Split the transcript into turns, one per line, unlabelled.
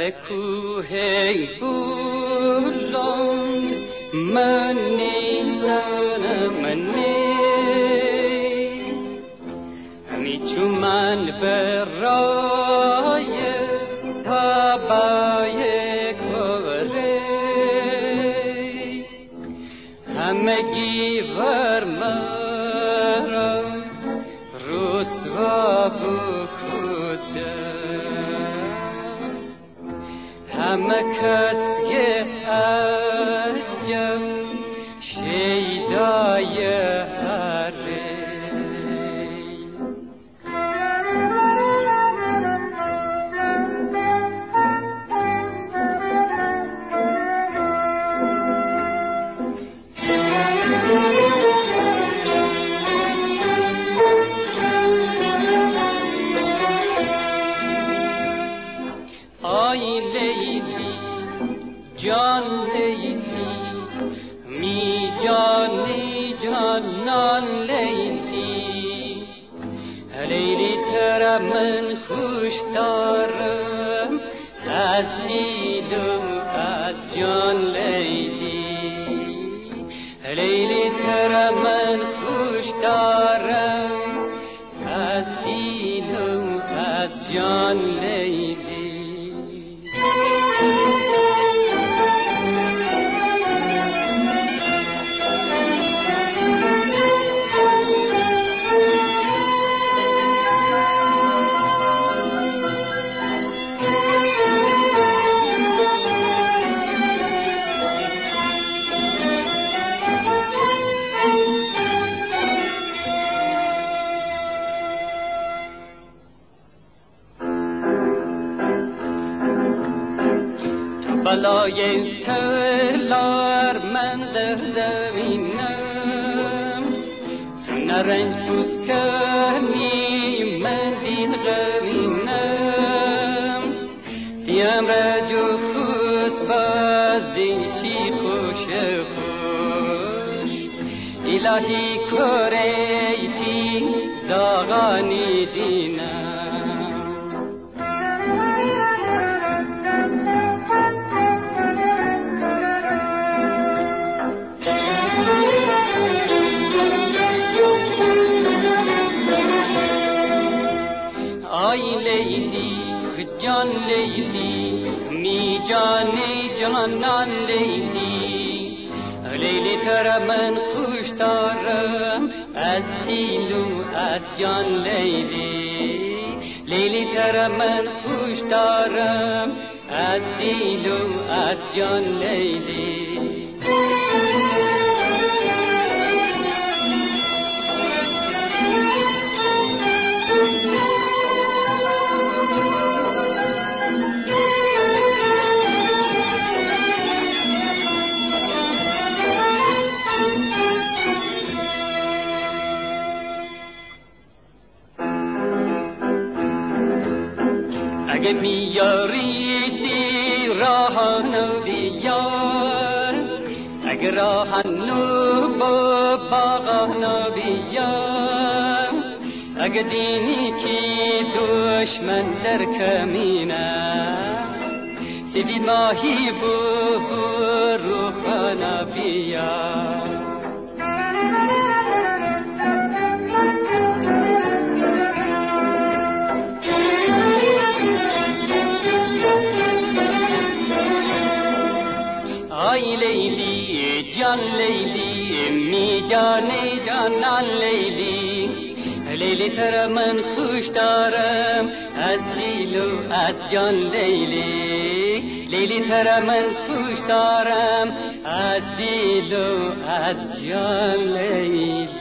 کوه بلند من نیزنم همی چون من برای تبای کره همگی ور مرا رسوا بکده همه کس که عجب شیدای هره جان لیلی می جانی جانان لیلی لیلی ترا من خوش دارم از دل و از جان لیلی لیلی ترا من خوش دارم از دل و از جان لیلی بلای تلار من در زمینم تو نرنج پوست کنی من دین غمینم دیم رجو خوز بازی چی خوش خوش الهی کوریتی داغانی دینم جان لیلی می جانی جانان لیلی لیلی ترا من خوش دارم از دل و از جان لیلی لیلی ترا من خوش دارم از دل و از جان لیلی اگه بیاری سی راهنو بیار اگه راهنو با باغانو بیار اگه دینی کی دشمن در کمینم سیدی ماهی بو رو خانا بیار لیلی جان لیلی می جانی جانان لیلی لیلی ترا من خوش دارم از دل و از جان لیلی لیلی ترا من خوش دارم از دل و از جان لیلی